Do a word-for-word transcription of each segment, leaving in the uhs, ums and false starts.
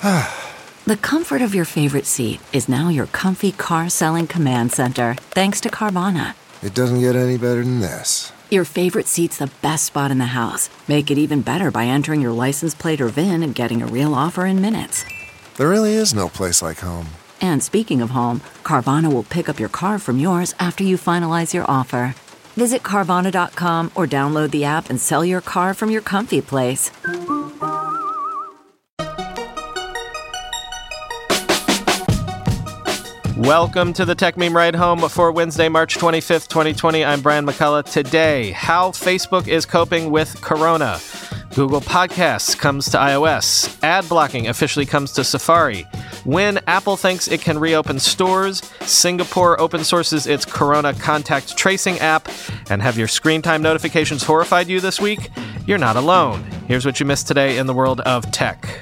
The comfort of your favorite seat is now your comfy car selling command center, thanks to Carvana. It doesn't get any better than this. Your favorite seat's the best spot in the house. Make it even better by entering your license plate or V I N and getting a real offer in minutes. There really is no place like home. And speaking of home, Carvana will pick up your car from yours after you finalize your offer. Visit Carvana dot com or download the app and sell your car from your comfy place. Welcome to the Tech Meme Ride Home for Wednesday, March twenty-fifth, twenty twenty. I'm Brian McCullough. Today, how Facebook is coping with Corona. Google Podcasts comes to iOS. Ad blocking officially comes to Safari. When Apple thinks it can reopen stores, Singapore open sources its Corona contact tracing app. And have your screen time notifications horrified you this week? You're not alone. Here's what you missed today in the world of tech.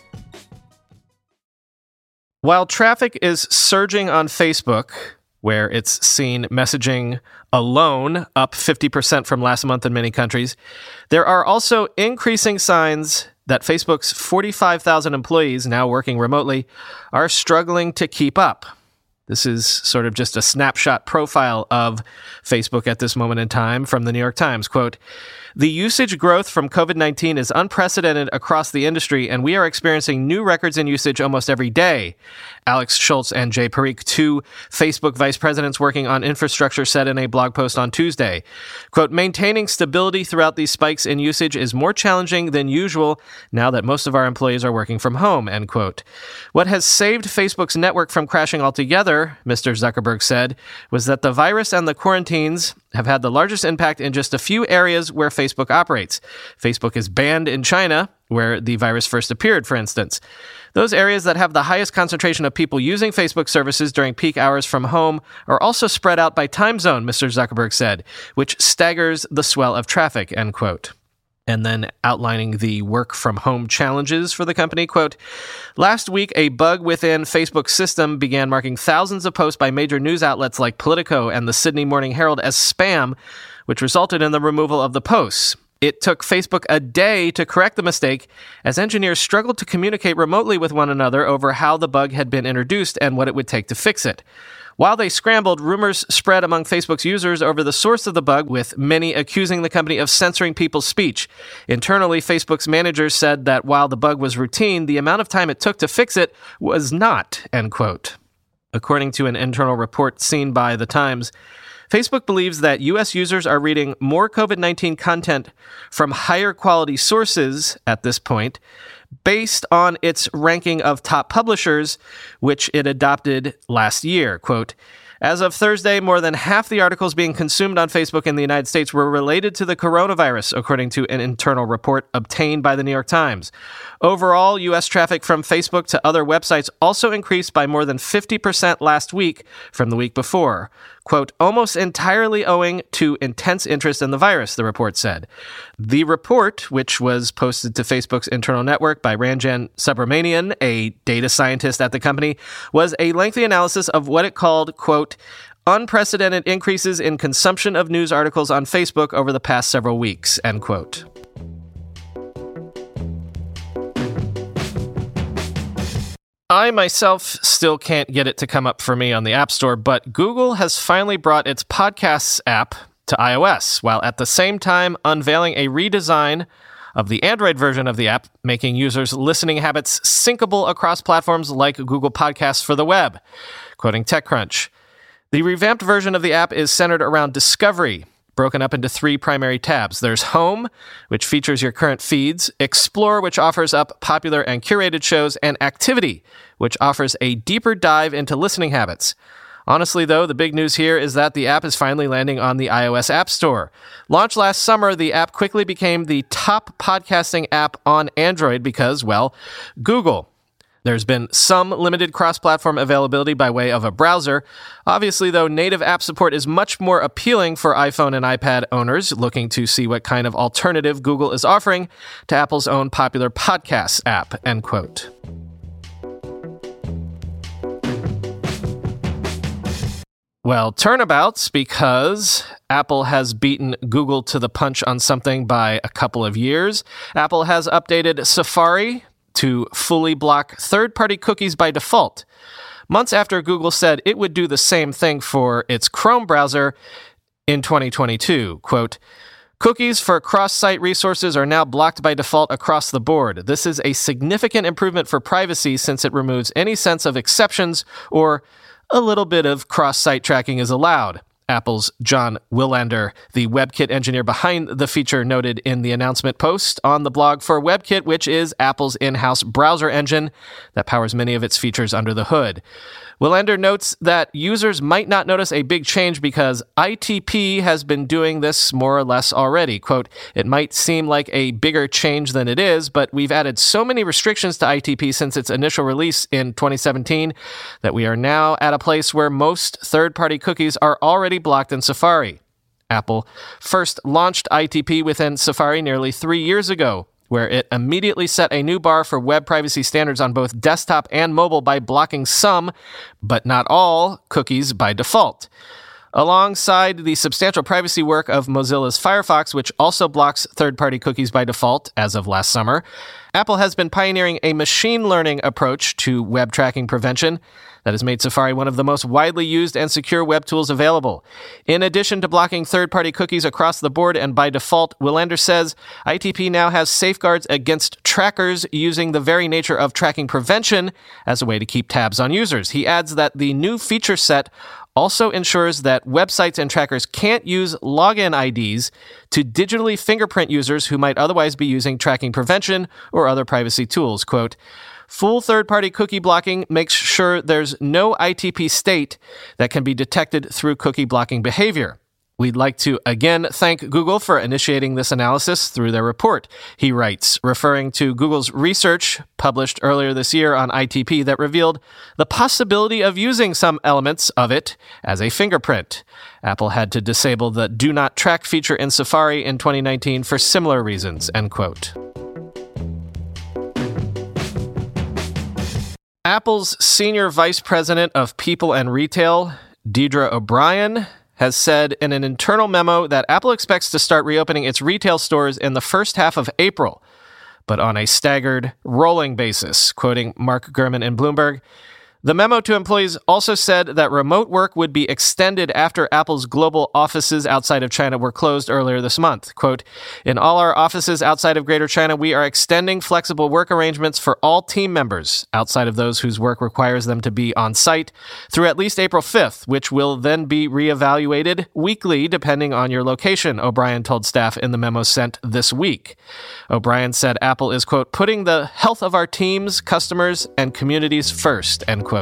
While traffic is surging on Facebook, where it's seen messaging alone up fifty percent from last month in many countries, there are also increasing signs that Facebook's forty-five thousand employees, now working remotely, are struggling to keep up. This is sort of just a snapshot profile of Facebook at this moment in time from the New York Times. Quote, "The usage growth from covid nineteen is unprecedented across the industry, and we are experiencing new records in usage almost every day," Alex Schultz and Jay Parikh, two Facebook vice presidents working on infrastructure, said in a blog post on Tuesday. Quote, "Maintaining stability throughout these spikes in usage is more challenging than usual now that most of our employees are working from home," end quote. "What has saved Facebook's network from crashing altogether," Mister Zuckerberg said, "was that the virus and the quarantines have had the largest impact in just a few areas where Facebook operates. Facebook is banned in China, where the virus first appeared, for instance. Those areas that have the highest concentration of people using Facebook services during peak hours from home are also spread out by time zone," Mister Zuckerberg said, "which staggers the swell of traffic," end quote. And then outlining the work-from-home challenges for the company, quote, "Last week, a bug within Facebook's system began marking thousands of posts by major news outlets like Politico and the Sydney Morning Herald as spam, which resulted in the removal of the posts. It took Facebook a day to correct the mistake, as engineers struggled to communicate remotely with one another over how the bug had been introduced and what it would take to fix it. While they scrambled, rumors spread among Facebook's users over the source of the bug, with many accusing the company of censoring people's speech. Internally, Facebook's managers said that while the bug was routine, the amount of time it took to fix it was not," end quote. According to an internal report seen by The Times, Facebook believes that U S users are reading more covid nineteen content from higher quality sources at this point, based on its ranking of top publishers, which it adopted last year. Quote, "As of Thursday, more than half the articles being consumed on Facebook in the United States were related to the coronavirus," according to an internal report obtained by the New York Times. Overall, U S traffic from Facebook to other websites also increased by more than fifty percent last week from the week before. Quote, "Almost entirely owing to intense interest in the virus," the report said. The report, which was posted to Facebook's internal network by Ranjan Subramanian, a data scientist at the company, was a lengthy analysis of what it called, quote, "unprecedented increases in consumption of news articles on Facebook over the past several weeks," end quote. I myself still can't get it to come up for me on the App Store, but Google has finally brought its Podcasts app to iOS, while at the same time unveiling a redesign of the Android version of the app, making users' listening habits syncable across platforms like Google Podcasts for the web. Quoting TechCrunch, "The revamped version of the app is centered around discovery, broken up into three primary tabs. There's Home, which features your current feeds, Explore, which offers up popular and curated shows, and Activity, which offers a deeper dive into listening habits. Honestly, though, the big news here is that the app is finally landing on the iOS App Store. Launched last summer, the app quickly became the top podcasting app on Android because, well, Google. There's been some limited cross-platform availability by way of a browser. Obviously, though, native app support is much more appealing for iPhone and iPad owners looking to see what kind of alternative Google is offering to Apple's own popular Podcasts app," end quote. Well, turnabouts, because Apple has beaten Google to the punch on something by a couple of years. Apple has updated Safari to fully block third-party cookies by default, months after Google said it would do the same thing for its Chrome browser in twenty twenty-two. Quote, "Cookies for cross-site resources are now blocked by default across the board. This is a significant improvement for privacy since it removes any sense of exceptions or a little bit of cross-site tracking is allowed," Apple's John Willander, the WebKit engineer behind the feature, noted in the announcement post on the blog for WebKit, which is Apple's in-house browser engine that powers many of its features under the hood. Willander notes that users might not notice a big change because I T P has been doing this more or less already. Quote, "It might seem like a bigger change than it is, but we've added so many restrictions to I T P since its initial release in twenty seventeen that we are now at a place where most third-party cookies are already blocked in Safari." Apple first launched I T P within Safari nearly three years ago, where it immediately set a new bar for web privacy standards on both desktop and mobile by blocking some, but not all, cookies by default. Alongside the substantial privacy work of Mozilla's Firefox, which also blocks third-party cookies by default as of last summer, Apple has been pioneering a machine learning approach to web tracking prevention that has made Safari one of the most widely used and secure web tools available. In addition to blocking third-party cookies across the board and by default, Willander says I T P now has safeguards against trackers using the very nature of tracking prevention as a way to keep tabs on users. He adds that the new feature set also ensures that websites and trackers can't use login I Ds to digitally fingerprint users who might otherwise be using tracking prevention or other privacy tools. Quote, "Full third-party cookie blocking makes sure there's no I T P state that can be detected through cookie blocking behavior. We'd like to again thank Google for initiating this analysis through their report," he writes, referring to Google's research published earlier this year on I T P that revealed the possibility of using some elements of it as a fingerprint. Apple had to disable the Do Not Track feature in Safari in twenty nineteen for similar reasons, end quote. Apple's Senior Vice President of People and Retail, Deidre O'Brien, has said in an internal memo that Apple expects to start reopening its retail stores in the first half of April, but on a staggered, rolling basis, quoting Mark Gurman in Bloomberg. The memo to employees also said that remote work would be extended after Apple's global offices outside of China were closed earlier this month. Quote, "In all our offices outside of Greater China, we are extending flexible work arrangements for all team members, outside of those whose work requires them to be on site, through at least April fifth, which will then be reevaluated weekly depending on your location," O'Brien told staff in the memo sent this week. O'Brien said Apple is, quote, "putting the health of our teams, customers, and communities first," end quote.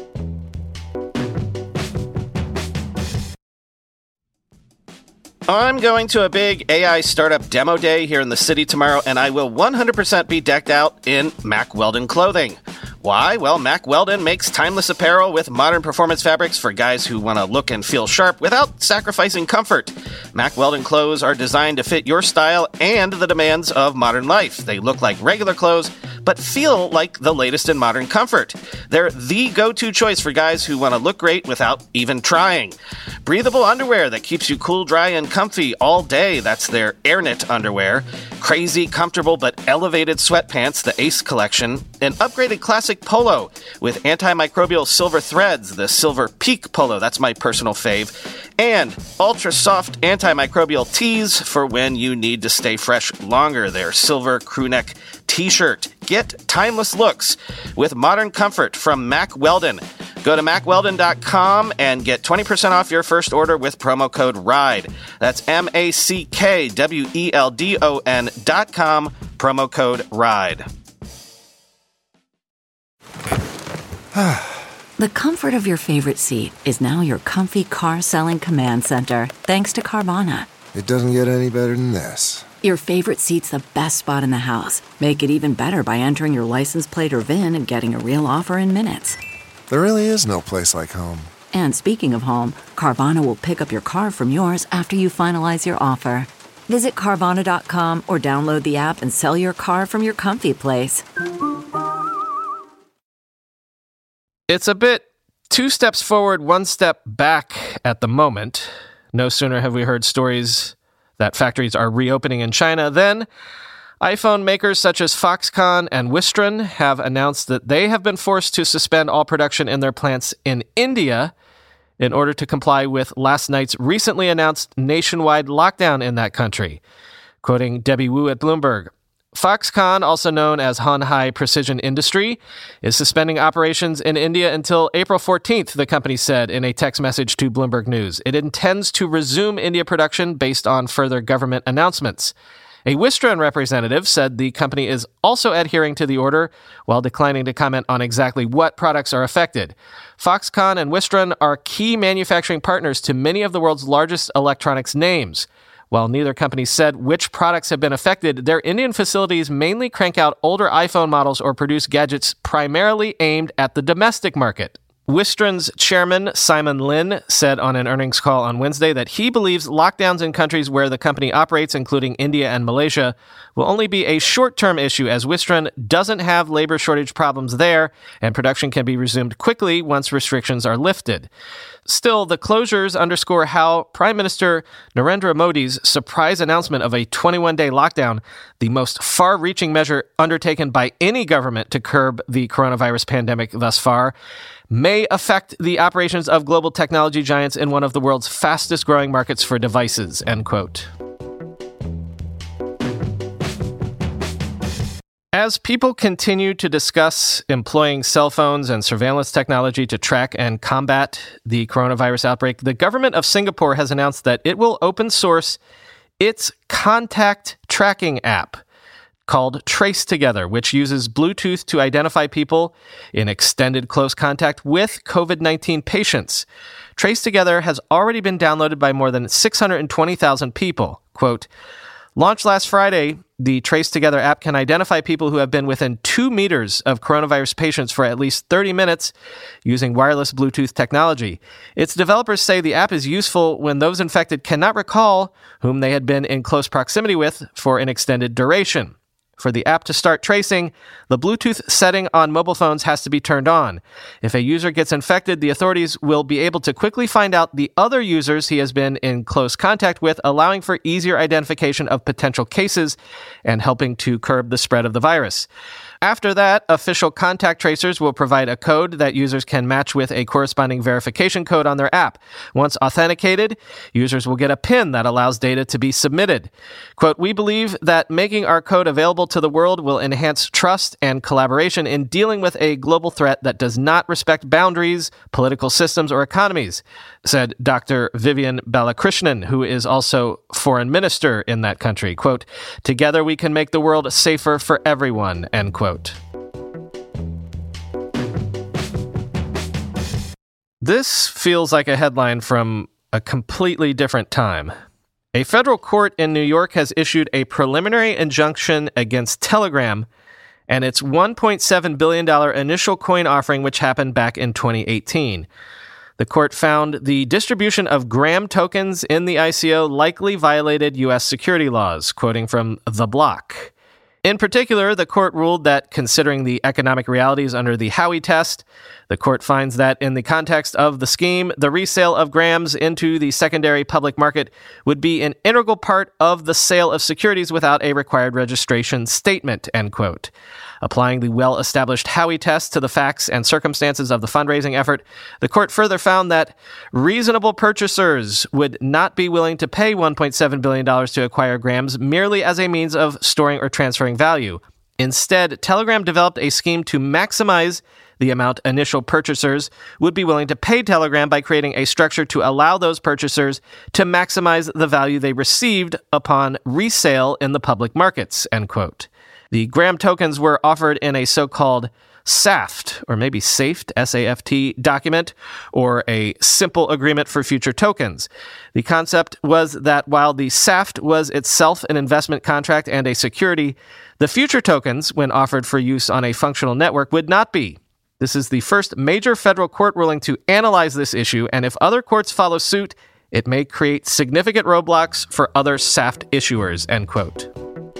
I'm going to a big A I startup demo day here in the city tomorrow, and I will one hundred percent be decked out in Mack Weldon clothing. Why? Well, Mack Weldon makes timeless apparel with modern performance fabrics for guys who want to look and feel sharp without sacrificing comfort. Mack Weldon clothes are designed to fit your style and the demands of modern life. They look like regular clothes, but feel like the latest in modern comfort. They're the go-to choice for guys who want to look great without even trying. Breathable underwear that keeps you cool, dry, and comfy all day. That's their AirKnit underwear. Crazy, comfortable, but elevated sweatpants, the Ace collection. An upgraded classic polo with antimicrobial silver threads, the Silver Peak polo. That's my personal fave. And ultra-soft antimicrobial tees for when you need to stay fresh longer. Their silver crewneck t-shirt. Get timeless looks with modern comfort from Mack Weldon. Go to mack weldon dot com and get twenty percent off your first order with promo code RIDE. That's M A C K W E L D O N dot com, promo code RIDE. The comfort of your favorite seat is now your comfy car selling command center, thanks to Carvana. It doesn't get any better than this. Your favorite seat's the best spot in the house. Make it even better by entering your license plate or V I N and getting a real offer in minutes. There really is no place like home. And speaking of home, Carvana will pick up your car from yours after you finalize your offer. Visit Carvana dot com or download the app and sell your car from your comfy place. It's a bit two steps forward, one step back at the moment. No sooner have we heard stories that factories are reopening in China than iPhone makers such as Foxconn and Wistron have announced that they have been forced to suspend all production in their plants in India in order to comply with last night's recently announced nationwide lockdown in that country. Quoting Debbie Wu at Bloomberg, Foxconn, also known as Honhai Precision Industry, is suspending operations in India until April fourteenth, the company said in a text message to Bloomberg News. It intends to resume India production based on further government announcements. A Wistron representative said the company is also adhering to the order while declining to comment on exactly what products are affected. Foxconn and Wistron are key manufacturing partners to many of the world's largest electronics names. While neither company said which products have been affected, their Indian facilities mainly crank out older iPhone models or produce gadgets primarily aimed at the domestic market. Wistron's chairman, Simon Lin, said on an earnings call on Wednesday that he believes lockdowns in countries where the company operates, including India and Malaysia, will only be a short-term issue as Wistron doesn't have labor shortage problems there, and production can be resumed quickly once restrictions are lifted. Still, the closures underscore how Prime Minister Narendra Modi's surprise announcement of a twenty-one day lockdown, the most far-reaching measure undertaken by any government to curb the coronavirus pandemic thus far, may affect the operations of global technology giants in one of the world's fastest-growing markets for devices, end quote. As people continue to discuss employing cell phones and surveillance technology to track and combat the coronavirus outbreak, the government of Singapore has announced that it will open source its contact tracking app called Trace Together, which uses Bluetooth to identify people in extended close contact with covid nineteen patients. Trace Together has already been downloaded by more than six hundred twenty thousand people. Quote, launched last Friday, the Trace Together app can identify people who have been within two meters of coronavirus patients for at least thirty minutes using wireless Bluetooth technology. Its developers say the app is useful when those infected cannot recall whom they had been in close proximity with for an extended duration. For the app to start tracing, the Bluetooth setting on mobile phones has to be turned on. If a user gets infected, the authorities will be able to quickly find out the other users he has been in close contact with, allowing for easier identification of potential cases and helping to curb the spread of the virus. After that, official contact tracers will provide a code that users can match with a corresponding verification code on their app. Once authenticated, users will get a PIN that allows data to be submitted. Quote, we believe that making our code available to the world will enhance trust and collaboration in dealing with a global threat that does not respect boundaries, political systems, or economies, said Doctor Vivian Balakrishnan, who is also foreign minister in that country. Quote, together we can make the world safer for everyone, end quote. This feels like a headline from a completely different time. A federal court in New York has issued a preliminary injunction against Telegram and its one point seven billion dollars initial coin offering, which happened back in twenty eighteen. The court found the distribution of Gram tokens in the I C O likely violated U S security laws, quoting from The Block. In particular, the court ruled that considering the economic realities under the Howey test, the court finds that in the context of the scheme, the resale of grams into the secondary public market would be an integral part of the sale of securities without a required registration statement, end quote. Applying the well-established Howey test to the facts and circumstances of the fundraising effort, the court further found that reasonable purchasers would not be willing to pay one point seven billion dollars to acquire grams merely as a means of storing or transferring value. Instead, Telegram developed a scheme to maximize the amount initial purchasers would be willing to pay Telegram by creating a structure to allow those purchasers to maximize the value they received upon resale in the public markets, end quote. The Gram tokens were offered in a so-called S A F T, or maybe SAFT, S A F T document, or a simple agreement for future tokens. The concept was that while the S A F T was itself an investment contract and a security, the future tokens, when offered for use on a functional network, would not be. This is the first major federal court ruling to analyze this issue, and if other courts follow suit, it may create significant roadblocks for other S A F T issuers, end quote.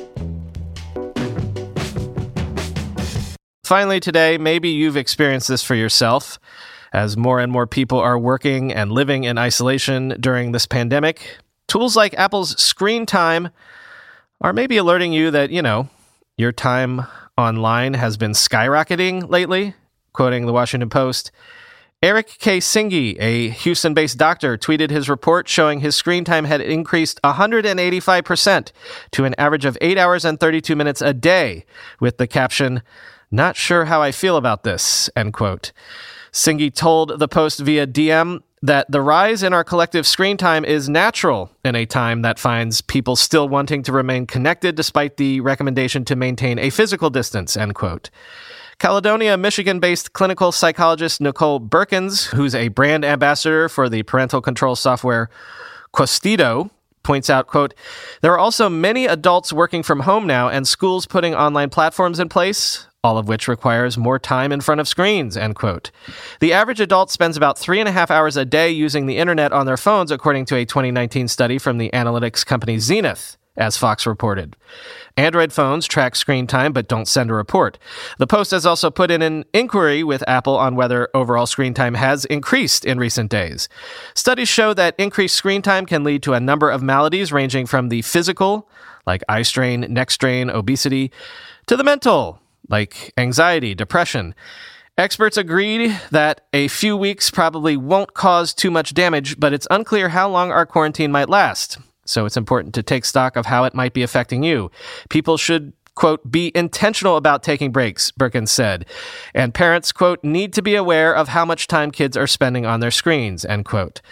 Finally today, maybe you've experienced this for yourself. As more and more people are working and living in isolation during this pandemic, tools like Apple's Screen Time are maybe alerting you that, you know, your time online has been skyrocketing lately. Quoting the Washington Post, Eric K. Singhi, a Houston-based doctor, tweeted his report showing his screen time had increased one hundred eighty-five percent to an average of eight hours and thirty-two minutes a day, with the caption, "Not sure how I feel about this," end quote. Singhi told the Post via D M that the rise in our collective screen time is natural in a time that finds people still wanting to remain connected despite the recommendation to maintain a physical distance, end quote. Caledonia, Michigan-based clinical psychologist Nicole Berkins, who's a brand ambassador for the parental control software Quostido, points out, quote, "There are also many adults working from home now and schools putting online platforms in place, all of which requires more time in front of screens," end quote. The average adult spends about three and a half hours a day using the internet on their phones, according to a twenty nineteen study from the analytics company Zenith, as Fox reported. Android phones track screen time but don't send a report. The Post has also put in an inquiry with Apple on whether overall screen time has increased in recent days. Studies show that increased screen time can lead to a number of maladies ranging from the physical, like eye strain, neck strain, obesity, to the mental, like anxiety, depression. Experts agreed that a few weeks probably won't cause too much damage, but it's unclear how long our quarantine might last. So it's important to take stock of how it might be affecting you. People should, quote, be intentional about taking breaks, Berkins said. And parents, quote, need to be aware of how much time kids are spending on their screens, end quote.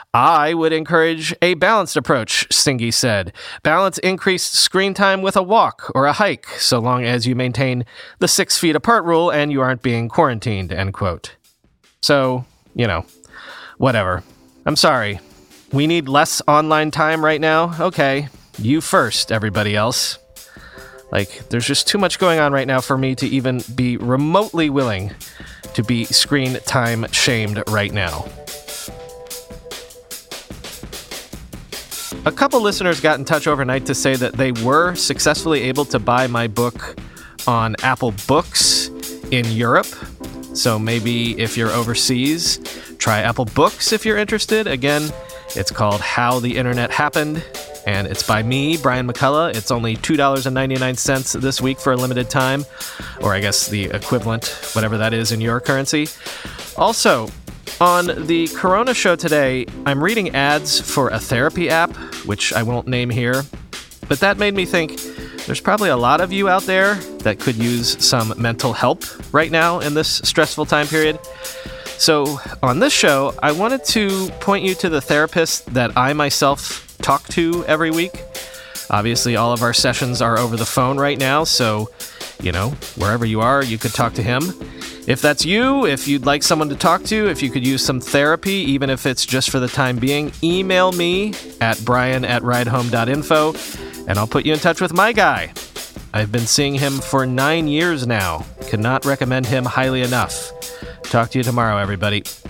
I would encourage a balanced approach, Singhi said. Balance increased screen time with a walk or a hike, so long as you maintain the six feet apart rule and you aren't being quarantined, end quote. So, you know, whatever. I'm sorry. We need less online time right now? Okay, you first, everybody else. Like, there's just too much going on right now for me to even be remotely willing to be screen time shamed right now. A couple listeners got in touch overnight to say that they were successfully able to buy my book on Apple Books in Europe. So maybe if you're overseas, try Apple Books if you're interested. Again, it's called How the Internet Happened, and it's by me, Brian McCullough. It's only two dollars and ninety-nine cents this week for a limited time, or I guess the equivalent, whatever that is in your currency. Also, on the Corona Show today, I'm reading ads for a therapy app, which I won't name here, but that made me think there's probably a lot of you out there that could use some mental help right now in this stressful time period. So on this show, I wanted to point you to the therapist that I myself talk to every week. Obviously, all of our sessions are over the phone right now, so, you know, wherever you are, you could talk to him. If that's you, if you'd like someone to talk to, if you could use some therapy, even if it's just for the time being, email me at brian at ridehome dot info, and I'll put you in touch with my guy. I've been seeing him for nine years now. Cannot recommend him highly enough. Talk to you tomorrow, everybody.